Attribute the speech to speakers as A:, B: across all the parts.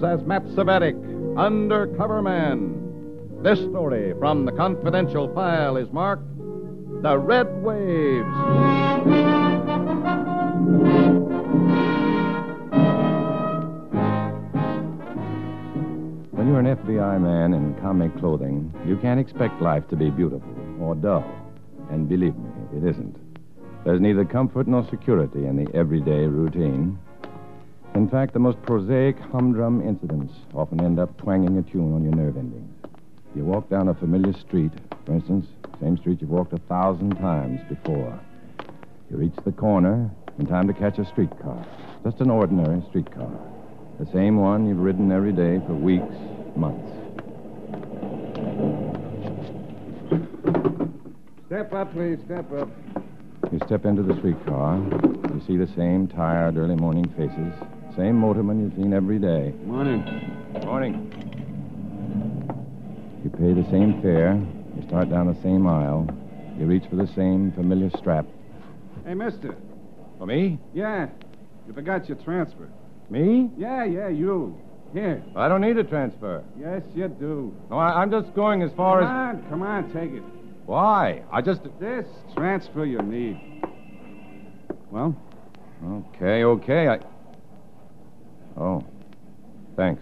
A: as Matt Savetic, Undercover Man. This story from the confidential file is marked The Red Waves.
B: When you're an FBI man in comic clothing, you can't expect life to be beautiful or dull. And believe me, it isn't. There's neither comfort nor security in the everyday routine. In fact, the most prosaic humdrum incidents often end up twanging a tune on your nerve endings. You walk down a familiar street, for instance, same street you've walked 1,000 times before. You reach the corner in time to catch a streetcar. Just an ordinary streetcar. The same one you've ridden every day for weeks, months.
C: Step up, please. Step up.
B: You step into the streetcar. You see the same tired early morning faces. Same motorman you've seen every day.
C: Morning.
B: Morning. You pay the same fare. You start down the same aisle. You reach for the same familiar strap.
C: Hey, mister.
B: For me?
C: Yeah. You forgot your transfer.
B: Me?
C: Yeah, you. Here.
B: I don't need a transfer.
C: Yes, you do.
B: No, I'm just going as far as...
C: Come on, take it.
B: Why?
C: This transfer you need. Well?
B: Okay. Oh, thanks.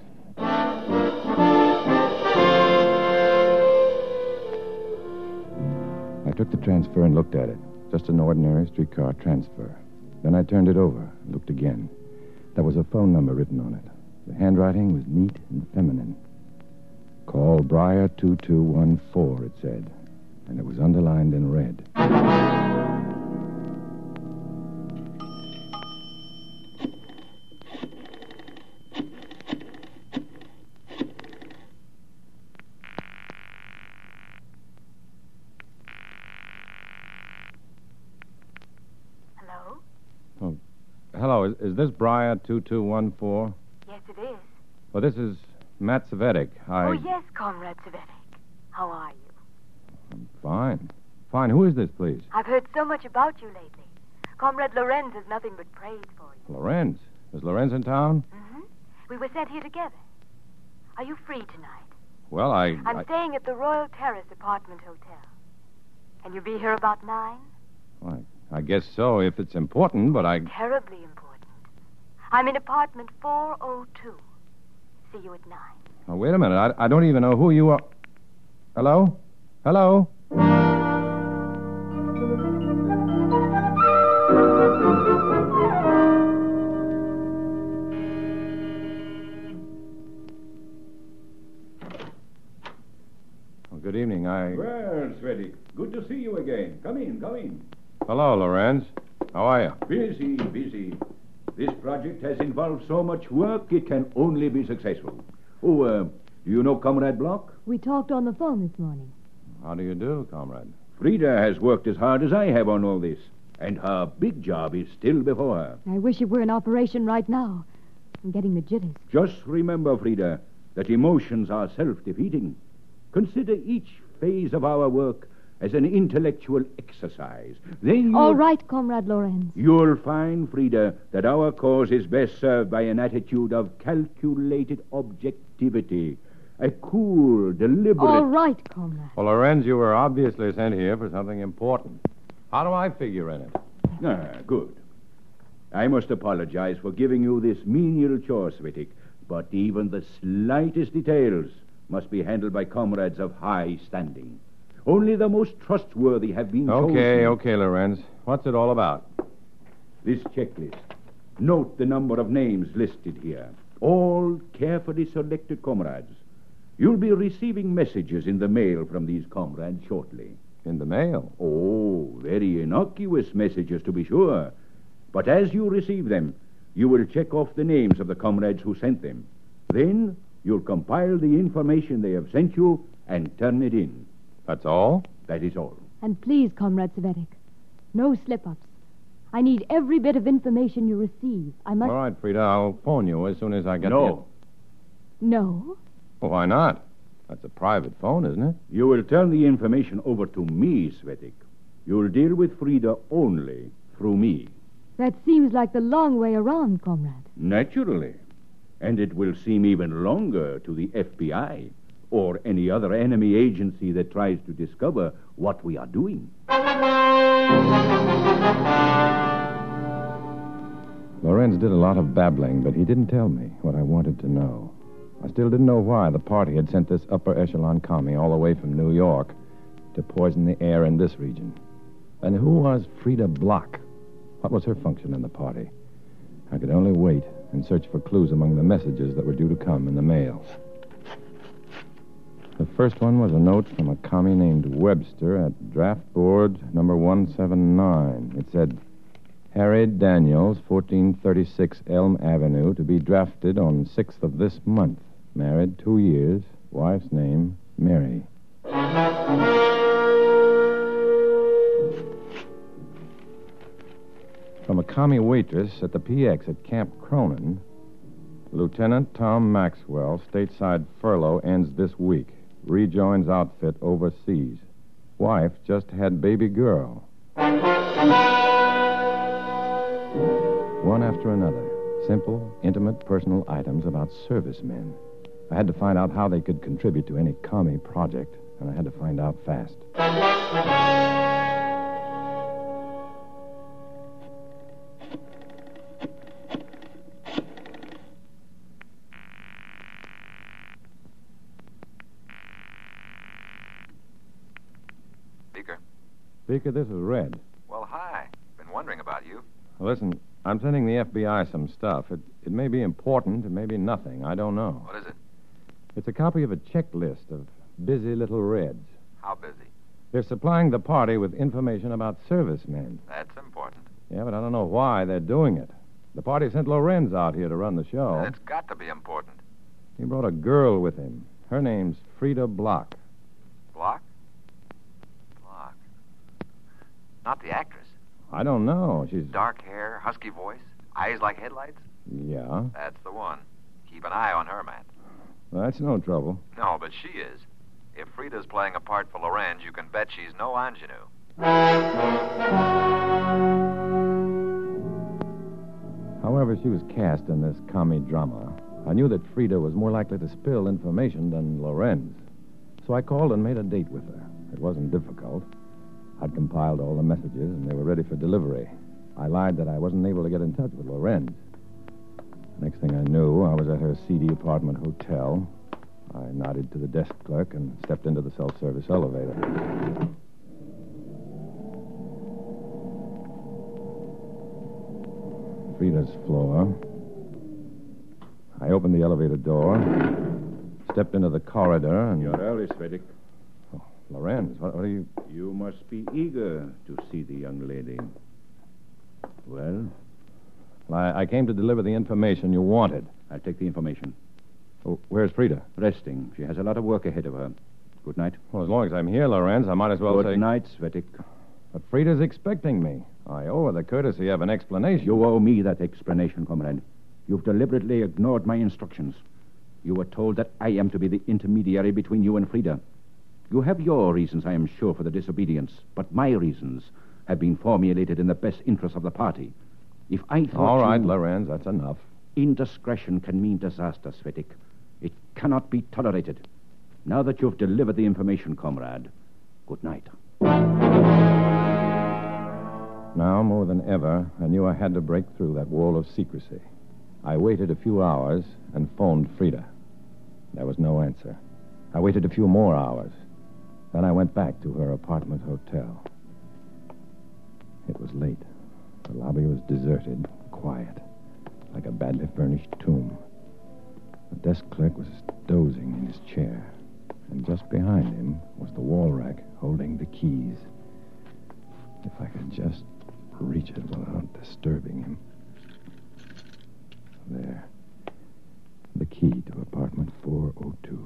B: I took the transfer and looked at it. Just an ordinary streetcar transfer. Then I turned it over and looked again. There was a phone number written on it. The handwriting was neat and feminine. Call Briar 2214, it said. And it was underlined in red.
D: Hello?
B: Oh, hello. Is this Briar 2214?
D: Yes, it is.
B: Well, this is Matt Savetic.
D: Oh, yes, Comrade Savetic. How are you?
B: I'm fine. Fine. Who is this, please?
D: I've heard so much about you lately. Comrade Lorenz has nothing but praise for you.
B: Lorenz. Is Lorenz in town?
D: Mm-hmm. We were sent here together. Are you free tonight?
B: Well,
D: I'm staying at the Royal Terrace Apartment Hotel. Can you be here about 9?
B: Well, I guess so, if it's important, but
D: Terribly important. I'm in apartment 402. See you at 9.
B: Oh, wait a minute. I don't even know who you are. Hello? Hello? Well, good evening.
E: Well, Svedig, good to see you again. Come in.
B: Hello, Lorenz. How are you?
E: Busy. This project has involved so much work, it can only be successful. Oh, do you know Comrade Block?
F: We talked on the phone this morning.
B: How do you do, comrade?
E: Frida has worked as hard as I have on all this, and her big job is still before her.
F: I wish it were in operation right now. I'm getting the jitters.
E: Just remember, Frida, that emotions are self-defeating. Consider each phase of our work as an intellectual exercise. Then
F: All right, Comrade Lorenz.
E: You'll find, Frida, that our cause is best served by an attitude of calculated objectivity. A cool, deliberate...
F: All right, Comrade.
B: Well, Lorenz, you were obviously sent here for something important. How do I figure in it?
E: Good. I must apologize for giving you this menial chore, Svitik, but even the slightest details must be handled by comrades of high standing. Only the most trustworthy have been chosen.
B: Okay, Lorenz. What's it all about?
E: This checklist. Note the number of names listed here. All carefully selected comrades. You'll be receiving messages in the mail from these comrades shortly.
B: In the mail?
E: Oh, very innocuous messages, to be sure. But as you receive them, you will check off the names of the comrades who sent them. Then you'll compile the information they have sent you and turn it in.
B: That's all?
E: That is all.
F: And please, Comrade Savetic, no slip-ups. I need every bit of information you receive. I must...
B: All right, Frida, I'll phone you as soon as I get
E: No.
F: No?
B: Well, why not? That's a private phone, isn't it?
E: You will turn the information over to me, Svetik. You'll deal with Frida only through me.
F: That seems like the long way around, Comrade.
E: Naturally. And it will seem even longer to the FBI or any other enemy agency that tries to discover what we are doing.
B: Lorenz did a lot of babbling, but he didn't tell me what I wanted to know. I still didn't know why the party had sent this upper echelon commie all the way from New York to poison the air in this region. And who was Frida Block? What was her function in the party? I could only wait and search for clues among the messages that were due to come in the mail. The first one was a note from a commie named Webster at draft board number 179. It said, Harry Daniels, 1436 Elm Avenue, to be drafted on 6th of this month. Married 2 years. Wife's name, Mary. From a commie waitress at the PX at Camp Cronin, Lieutenant Tom Maxwell, stateside furlough ends this week. Rejoins outfit overseas. Wife just had baby girl. One after another. Simple, intimate, personal items about servicemen. I had to find out how they could contribute to any commie project, and I had to find out fast. Speaker, this is Red.
G: Well, hi. Been wondering about you.
B: Listen, I'm sending the FBI some stuff. It may be important, it may be nothing. I don't know.
G: What is it?
B: It's a copy of a checklist of busy little Reds.
G: How busy?
B: They're supplying the party with information about servicemen.
G: That's important.
B: Yeah, but I don't know why they're doing it. The party sent Lorenz out here to run the show.
G: It's got to be important.
B: He brought a girl with him. Her name's Frida Block.
G: Block? Block. Not the actress.
B: I don't know. She's...
G: Dark hair, husky voice, eyes like headlights?
B: Yeah.
G: That's the one. Keep an eye on her, Matt.
B: That's no trouble.
G: No, but she is. If Frida's playing a part for Lorenz, you can bet she's no ingenue.
B: However she was cast in this commie drama, I knew that Frida was more likely to spill information than Lorenz. So I called and made a date with her. It wasn't difficult. I'd compiled all the messages, and they were ready for delivery. I lied that I wasn't able to get in touch with Lorenz. Next thing I knew, I was at her seedy apartment hotel. I nodded to the desk clerk and stepped into the self-service elevator. Frida's floor. I opened the elevator door, stepped into the corridor, and...
E: You're early, Svedic.
B: Oh, Lorenz, what are you...
E: You must be eager to see the young lady. Well?
B: I came to deliver the information you wanted.
E: I'll take the information.
B: Oh, where's Frida?
E: Resting. She has a lot of work ahead of her. Good night.
B: Well, as long as I'm here, Lorenz, I might as well say...
E: Good night, Svetic.
B: But Frida's expecting me. I owe her the courtesy of an explanation.
E: You owe me that explanation, comrade. You've deliberately ignored my instructions. You were told that I am to be the intermediary between you and Frida. You have your reasons, I am sure, for the disobedience, but my reasons have been formulated in the best interest of the party. If I thought
B: All right, Lorenz, that's enough.
E: Indiscretion can mean disaster, Svetic. It cannot be tolerated. Now that you've delivered the information, comrade, good night.
B: Now, more than ever, I knew I had to break through that wall of secrecy. I waited a few hours and phoned Frida. There was no answer. I waited a few more hours. Then I went back to her apartment hotel. It was late. The lobby was deserted, quiet, like a badly furnished tomb. The desk clerk was dozing in his chair, and just behind him was the wall rack holding the keys. If I could just reach it without disturbing him. There. The key to apartment 402.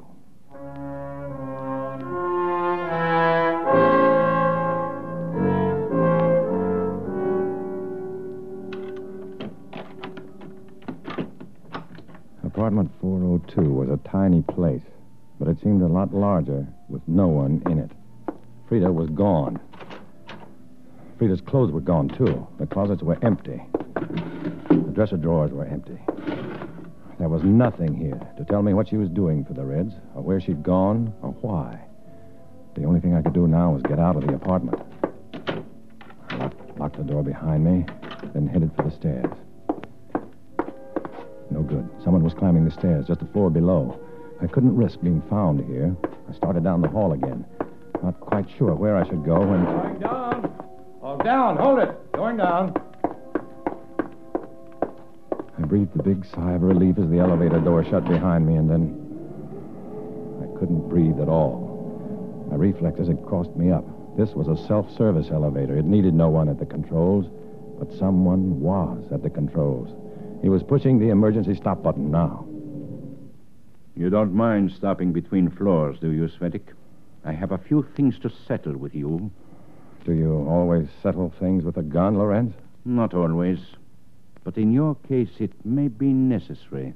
B: Apartment 402 was a tiny place, but it seemed a lot larger with no one in it. Frida was gone. Frida's clothes were gone, too. The closets were empty. The dresser drawers were empty. There was nothing here to tell me what she was doing for the Reds, or where she'd gone, or why. The only thing I could do now was get out of the apartment. I locked the door behind me, then headed for the stairs. No good. Someone was climbing the stairs, just a floor below. I couldn't risk being found here. I started down the hall again, not quite sure where I should go when...
H: Going down. Oh, down. Hold it. Going down.
B: I breathed a big sigh of relief as the elevator door shut behind me, and then I couldn't breathe at all. My reflexes had crossed me up. This was a self-service elevator. It needed no one at the controls, but someone was at the controls. He was pushing the emergency stop button now.
E: You don't mind stopping between floors, do you, Svetik? I have a few things to settle with you.
B: Do you always settle things with a gun, Lorenz?
E: Not always. But in your case, it may be necessary.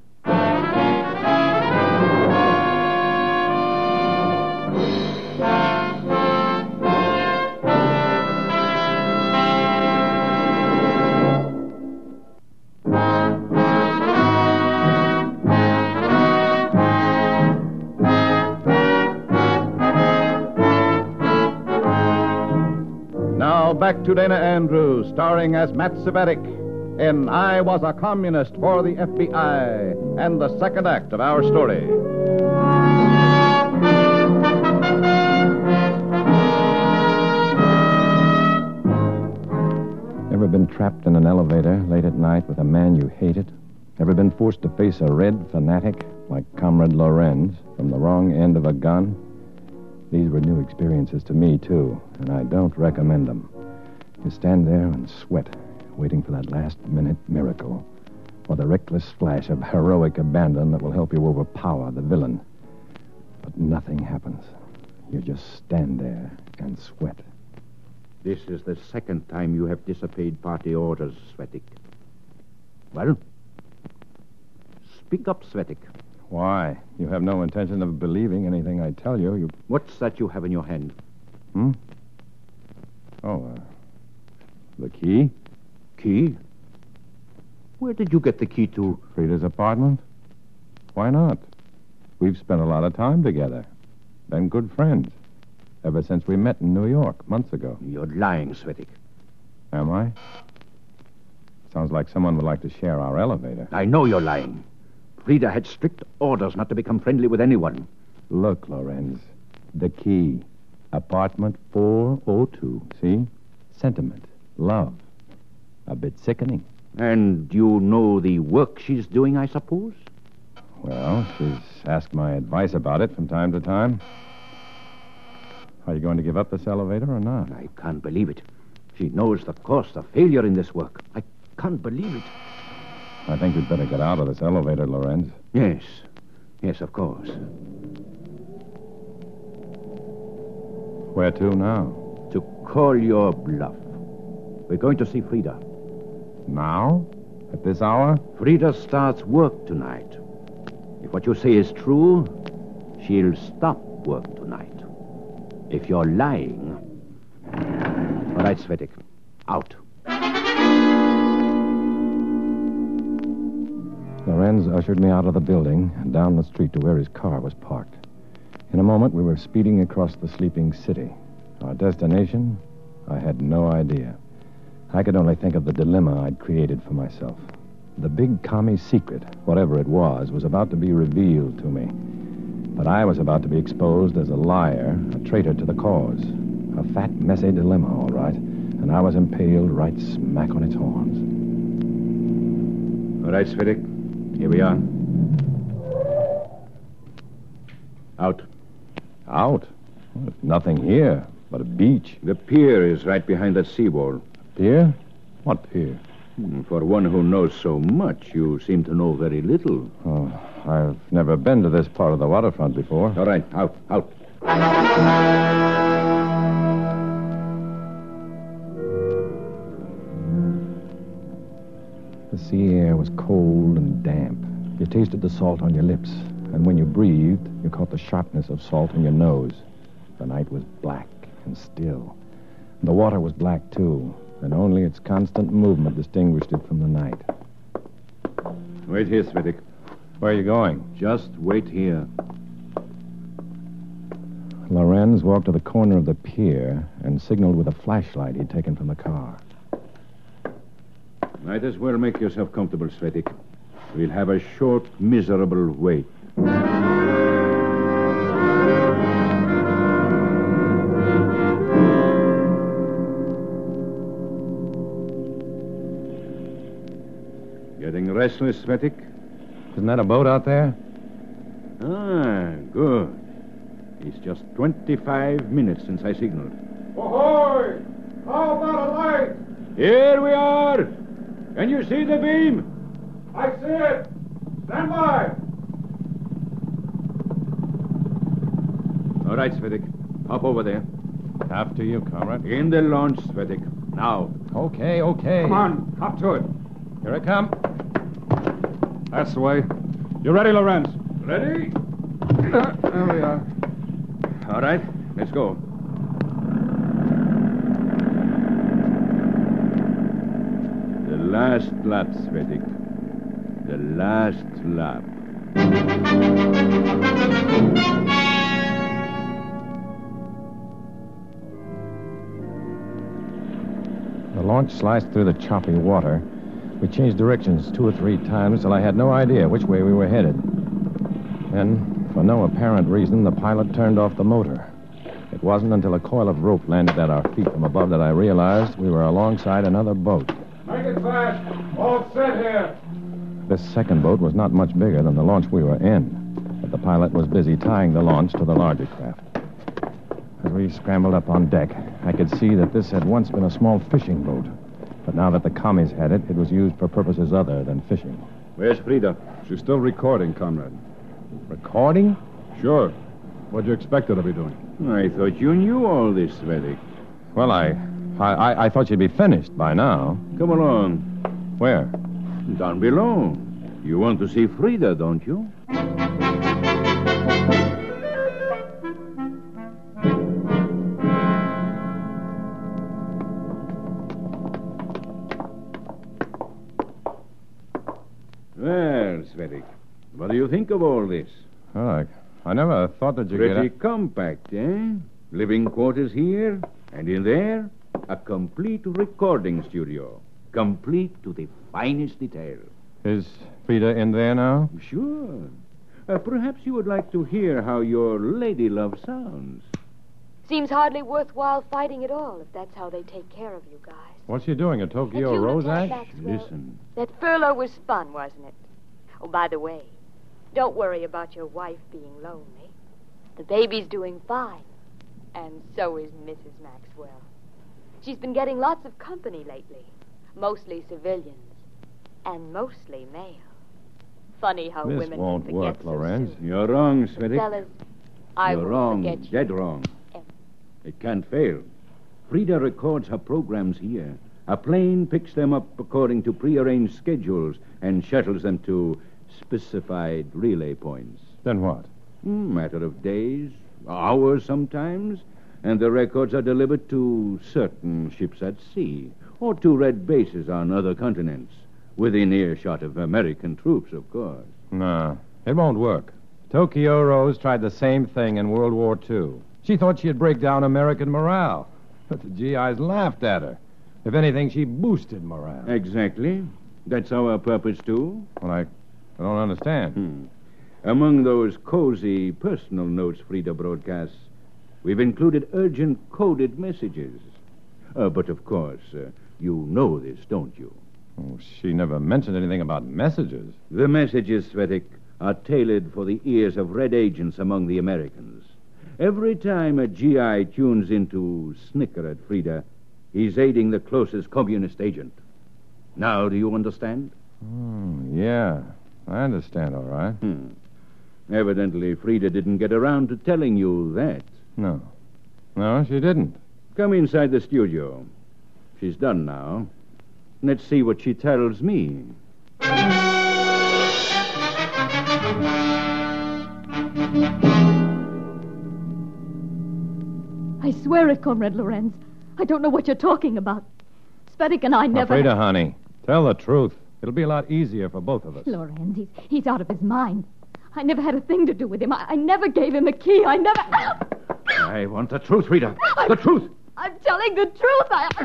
A: Now back to Dana Andrews, starring as Matt Cvetic in I Was a Communist for the FBI, and the second act of our story.
B: Ever been trapped in an elevator late at night with a man you hated? Ever been forced to face a red fanatic like Comrade Lorenz from the wrong end of a gun? These were new experiences to me, too, and I don't recommend them. You stand there and sweat, waiting for that last-minute miracle, or the reckless flash of heroic abandon that will help you overpower the villain. But nothing happens. You just stand there and sweat.
E: This is the second time you have disobeyed party orders, Svetik. Well, speak up, Svetik.
B: Why? You have no intention of believing anything I tell you.
E: What's that you have in your hand?
B: The key?
E: Key? Where did you get the key to?
B: Frida's apartment? Why not? We've spent a lot of time together. Been good friends. Ever since we met in New York months ago.
E: You're lying, Svetik.
B: Am I? Sounds like someone would like to share our elevator.
E: I know you're lying. Frida had strict orders not to become friendly with anyone.
B: Look, Lorenz. The key. Apartment 402. See? Sentiment. Love. A bit sickening.
E: And you know the work she's doing, I suppose?
B: Well, she's asked my advice about it from time to time. Are you going to give up this elevator or not?
E: I can't believe it. She knows the cost of failure in this work. I can't believe it.
B: I think we'd better get out of this elevator, Lorenz.
E: Yes. Yes, of course.
B: Where to now?
E: To call your bluff. We're going to see Frida.
B: Now? At this hour?
E: Frida starts work tonight. If what you say is true, she'll stop work tonight. If you're lying... All right, Svetik. Out.
B: Lorenz ushered me out of the building and down the street to where his car was parked. In a moment, we were speeding across the sleeping city. Our destination? I had no idea. I could only think of the dilemma I'd created for myself. The big commie secret, whatever it was about to be revealed to me. But I was about to be exposed as a liar, a traitor to the cause. A fat, messy dilemma, all right. And I was impaled right smack on its horns.
E: All right, Svetik. Here we are. Out.
B: Out? Well, there's nothing here but a beach.
E: The pier is right behind that seawall.
B: Pier? What pier?
E: For one who knows so much, you seem to know very little.
B: Oh, I've never been to this part of the waterfront before.
E: All right, out.
B: The sea air was cold and damp. You tasted the salt on your lips, and when you breathed, you caught the sharpness of salt in your nose. The night was black and still. The water was black, too, and only its constant movement distinguished it from the night.
E: Wait here, Svetik.
B: Where are you going?
E: Just wait here.
B: Lorenz walked to the corner of the pier and signaled with a flashlight he'd taken from the car.
E: Might as well make yourself comfortable, Svetik. We'll have a short, miserable wait. Getting restless, Svetik?
B: Isn't that a boat out there?
E: Ah, good. It's just 25 minutes since I signaled.
H: Ahoy! How about a light?
E: Here we are! Can you see the beam?
H: I see it. Stand by.
E: All right, Svetik. Hop over there.
B: After you, comrade.
E: In the launch, Svetik. Now.
B: Okay.
C: Come on, hop to it.
B: Here I come.
C: That's the way. You ready, Lorenz?
E: Ready?
C: There we are.
E: All right, let's go. The last lap, Svetik. The last lap.
B: The launch sliced through the choppy water. We changed directions 2 or 3 times till I had no idea which way we were headed. Then, for no apparent reason, the pilot turned off the motor. It wasn't until a coil of rope landed at our feet from above that I realized we were alongside another boat.
H: Make it fast. All set here.
B: This second boat was not much bigger than the launch we were in, but the pilot was busy tying the launch to the larger craft. As we scrambled up on deck, I could see that this had once been a small fishing boat. But now that the commies had it, it was used for purposes other than fishing.
E: Where's Frida?
C: She's still recording, comrade.
B: Recording?
C: Sure. What'd you expect her to be doing?
E: I thought you knew all this, Svetik.
B: Well, I thought she'd be finished by now.
E: Come along.
B: Where?
E: Down below. You want to see Frida, don't you? Well, Svetik, what do you think of all this?
B: Oh, I never thought that you
E: Pretty
B: could...
E: compact, eh? Living quarters here, and in there, a complete recording studio. Complete to the finest detail.
B: Is Frida in there now?
E: Sure. Perhaps you would like to hear how your lady love sounds.
D: Seems hardly worthwhile fighting at all if that's how they take care of you guys.
B: What's she doing, a Tokyo
D: And you,
B: Rose
D: Lieutenant
B: act?
D: Maxwell,
E: Listen.
D: That furlough was fun, wasn't it? Oh, by the way, don't worry about your wife being lonely. The baby's doing fine. And so is Mrs. Maxwell. She's been getting lots of company lately. Mostly civilians. And mostly male. Funny how
B: This
D: women
B: won't
D: can forget
B: work,
D: so
B: Lorenz.
D: soon.
E: You're wrong, Svetik.
D: Fellas, I
E: You're
D: won't
E: wrong.
D: forget you.
E: Dead wrong. It can't fail. Frida records her programs here. A plane picks them up according to prearranged schedules and shuttles them to specified relay points.
B: Then what?
E: Matter of days, hours sometimes, and the records are delivered to certain ships at sea or to red bases on other continents, within earshot of American troops, of course.
B: No, it won't work. Tokyo Rose tried the same thing in World War II. She thought she'd break down American morale, but the GIs laughed at her. If anything, she boosted morale.
E: Exactly. That's our purpose, too.
B: Well, I don't understand.
E: Among those cozy personal notes Frida broadcasts, we've included urgent coded messages. But, of course, you know this, don't you?
B: Oh, she never mentioned anything about messages.
E: The messages, Svetik, are tailored for the ears of red agents among the Americans. Every time a GI tunes in to snicker at Frida, he's aiding the closest communist agent. Now, do you understand?
B: Yeah, I understand, all right.
E: Evidently, Frida didn't get around to telling you that.
B: No, she didn't.
E: Come inside the studio. She's done now. Let's see what she tells me.
F: I swear it, Comrade Lorenz. I don't know what you're talking about. Svetik and I never...
B: Frida, honey, tell the truth. It'll be a lot easier for both of us.
F: Lorenz, he's out of his mind. I never had a thing to do with him. I never gave him a key. I never...
E: I want the truth, Frida. The truth.
F: I'm telling the truth.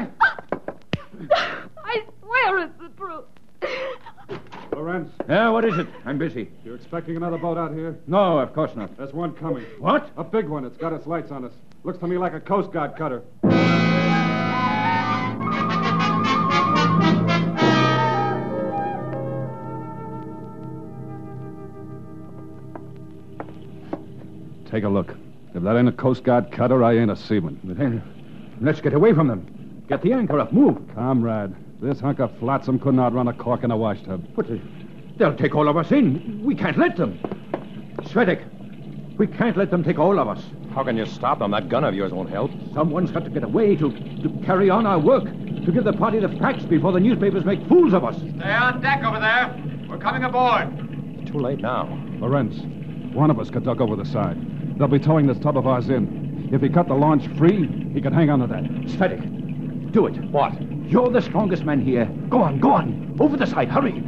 F: I swear it's the truth.
C: Lorenz,
E: Yeah, what is it? I'm busy.
C: you expecting another boat out here?
E: No, of course not.
C: There's one coming.
E: What?
C: A big one. It's got its lights on us. Looks to me like a Coast Guard cutter. Take a look. If that ain't a Coast Guard cutter, I ain't a seaman.
E: Then let's get away from them. Get the anchor up. Move.
C: Comrade, this hunk of flotsam couldn't outrun a cork in a wash tub.
E: But they'll take all of us in. We can't let them. Svedek, we can't let them take all of us.
B: How can you stop them? That gun of yours won't help.
E: Someone's got to get away to carry on our work, to give the party the facts before the newspapers make fools of us.
H: Stay on deck over there. We're coming aboard.
B: It's too late now.
C: Lorenz, one of us could duck over the side. They'll be towing this tub of ours in. If he cut the launch free, he could hang on to that.
E: Svedek, do it.
B: What?
E: You're the strongest man here. Go on, go on. Over the side, hurry.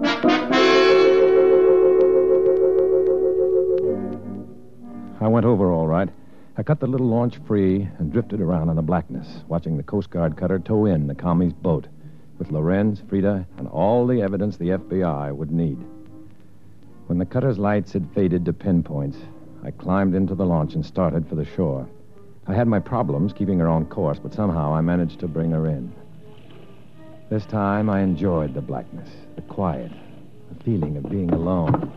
B: I went over all right. I cut the little launch free and drifted around in the blackness, watching the Coast Guard cutter tow in the commie's boat with Lorenz, Frida, and all the evidence the FBI would need. When the cutter's lights had faded to pinpoints, I climbed into the launch and started for the shore. I had my problems keeping her on course, but somehow I managed to bring her in. This time I enjoyed the blackness, the quiet, the feeling of being alone.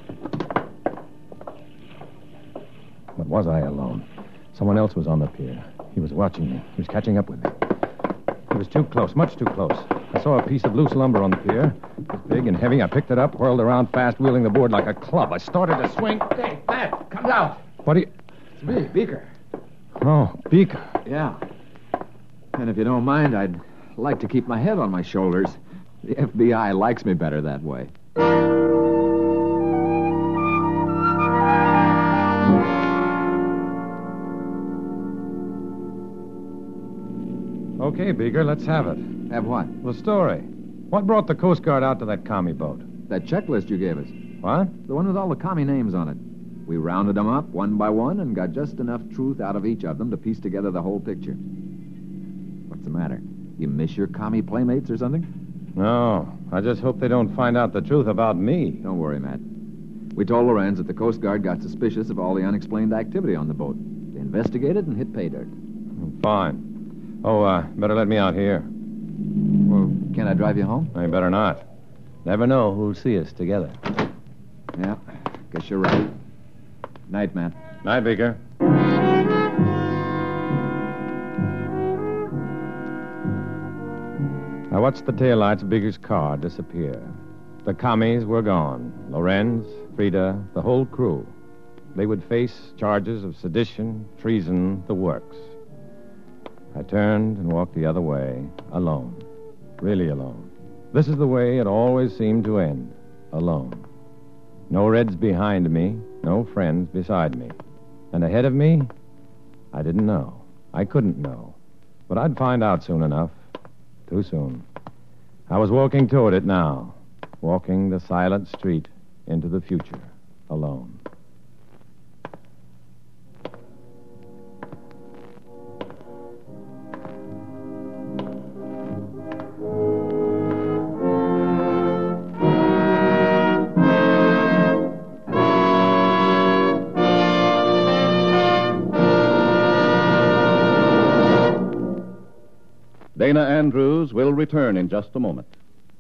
B: But was I alone? Someone else was on the pier. He was watching me. He was catching up with me. He was too close, much too close. I saw a piece of loose lumber on the pier. It was big and heavy. I picked it up, whirled around fast, wheeling the board like a club. I started to swing.
H: Hey, Matt, come down.
B: What do you...
H: It's me, Beaker.
B: Oh, Beaker.
H: Yeah. And if you don't mind, I'd like to keep my head on my shoulders. The FBI likes me better that way.
B: Okay, Beaker, let's have it.
H: Have what?
B: The story. What brought the Coast Guard out to that commie boat?
H: That checklist you gave us.
B: What?
H: The one with all the commie names on it. We rounded them up one by one and got just enough truth out of each of them to piece together the whole picture. What's the matter? You miss your commie playmates or something?
B: No, I just hope they don't find out the truth about me.
H: Don't worry, Matt. We told Lorenz that the Coast Guard got suspicious of all the unexplained activity on the boat. They investigated and hit pay dirt.
B: Fine. Oh, better let me out here.
H: Well, can I drive you home?
B: I better not. Never know who'll see us together.
H: Yeah, guess you're right. Night, Matt.
B: Night, Beaker. I watched the taillights of Beaker's car disappear. The commies were gone. Lorenz, Frida, the whole crew. They would face charges of sedition, treason, the works. I turned and walked the other way, alone. Really alone. This is the way it always seemed to end. Alone. No Reds behind me, no friends beside me. And ahead of me, I didn't know. I couldn't know. But I'd find out soon enough. Too soon. I was walking toward it now. Walking the silent street into the future. Alone.
A: Dana Andrews will return in just a moment.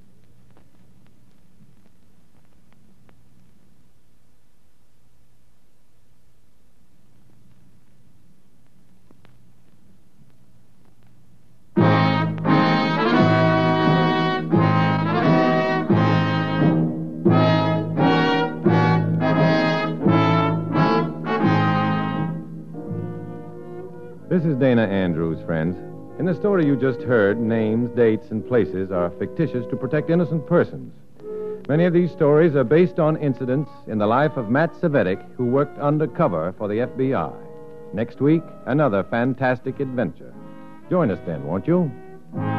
B: This is Dana Andrews, friends. In the story you just heard, names, dates, and places are fictitious to protect innocent persons. Many of these stories are based on incidents in the life of Matt Cvetic, who worked undercover for the FBI. Next week, another fantastic adventure. Join us then, won't you?